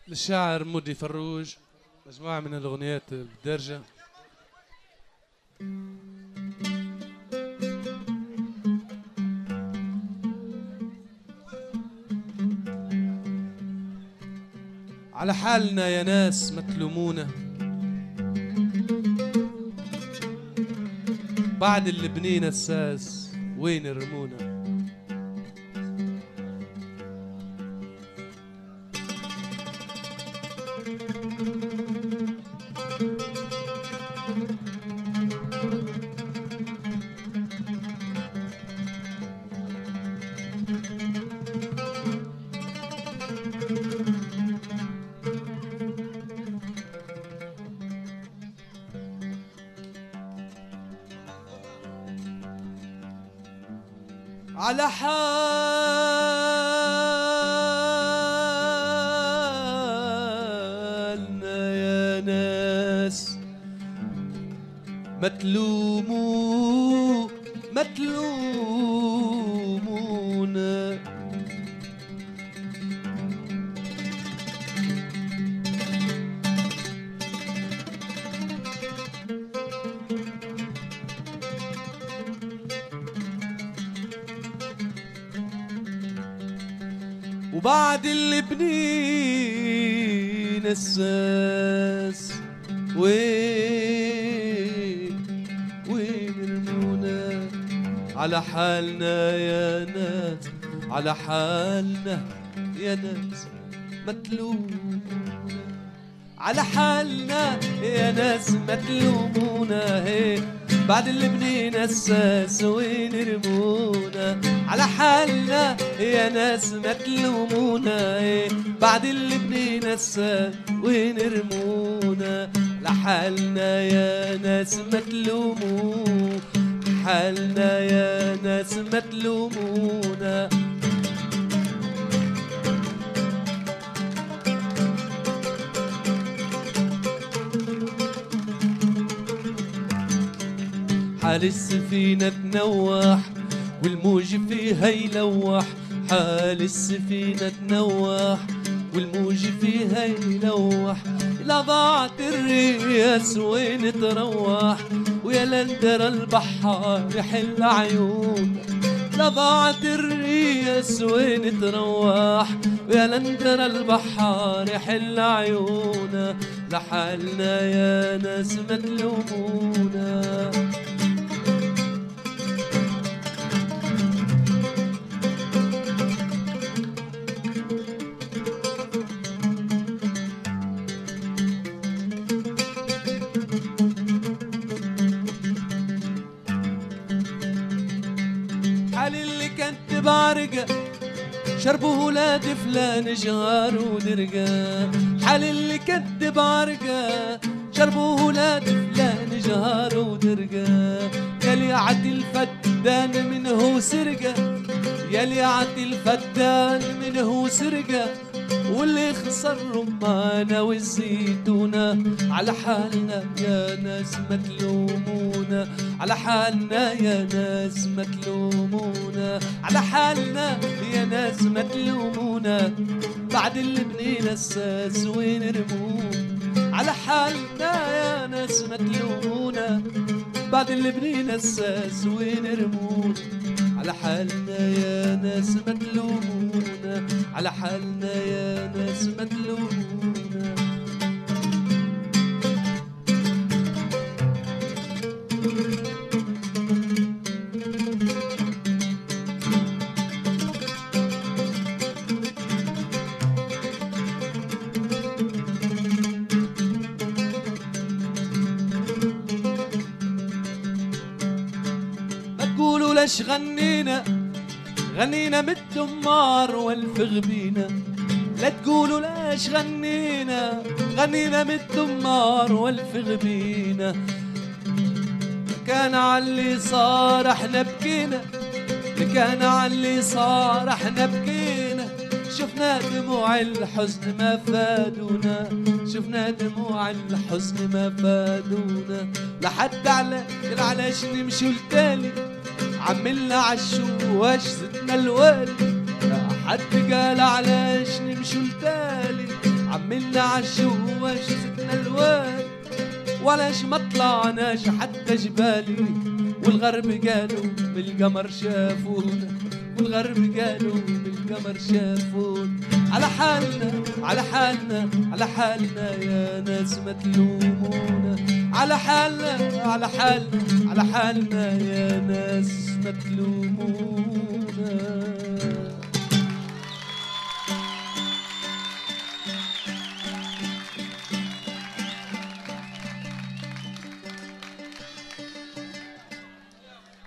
للشاعر مودي فروج مجموعة من الأغنيات بالدرجة. على حالنا يا ناس ما تلومونا، بعد اللي بنينا الساس وين رمونا. على حالنا يا ناس ما تلومونا، وبعد اللي بنينا الساس وين رمونا. على حالنا يا ناس، على حالنا يا ناس ما تلومونا، على حالنا يا ناس ما تلومونا. بعد اللي بنينا الساس وين رمونا. على حالنا يا ناس ما تلومونا، بعد اللي بنينا الساس وين رمونا. على حالنا يا ناس ما تلومونا، حالنا يا ناس ما تلومونا. حال السفينة تنوح والموج فيها يلوح، حال السفينة تنوح والموج فيها يلوح. لا ضاعت الرياس وين تروح، ويا لندر البحر يحل عيون. لا ضاعت الرياس وين تروح، ويا لندر البحر يحل عيونا. لحالنا يا ناس ما تلومونا. حال اللي كنت بعرقه شربه ولاد فلان جهار ودرقه. حال اللي كنت بعرقه شربه ولاد فلان جهار ودرقه. يالي عدي الفدان منه سرقه، يالي عدي الفدان منه سرقه. واللي خسر رمانه والزيتونه. على حالنا يا ناس ما تلومونا، على حالنا يا ناس ما تلومونا. على حالنا يا ناس ما تلومونا، بعد اللي بنينا الساس وين رمونا. على حالنا يا ناس ما تلومونا، بعد اللي بنينا الساس وين رمونا. على حالنا يا ناس ما تلومونا، على حالنا يا ناس ما تلومونا. تقولوا ليش غنينا غنينا من الدمار والفغ بينا. لا تقولوا ليش غنينا غنينا من الدمار والفغ بينا. كان عاللي صار احنا بكينا، كان عاللي صار احنا بكينا. شفنا دموع الحزن ما فادونا، شفنا دموع الحزن ما فادونا. لحد علاش نمشي التالي عملنا عالشواش زدنا الوالي. حد قال علاش نمشي التالي عملنا عالشوش ستنا الواد ولاش ما طلعناش حتى جبالي والغرب قالوا بالقمر شافونا والغرب قالوا بالقمر شافونا على حالنا على حالنا على حالنا يا ناس ما تلومونا على حالنا على حالنا على حالنا يا ناس ما تلومونا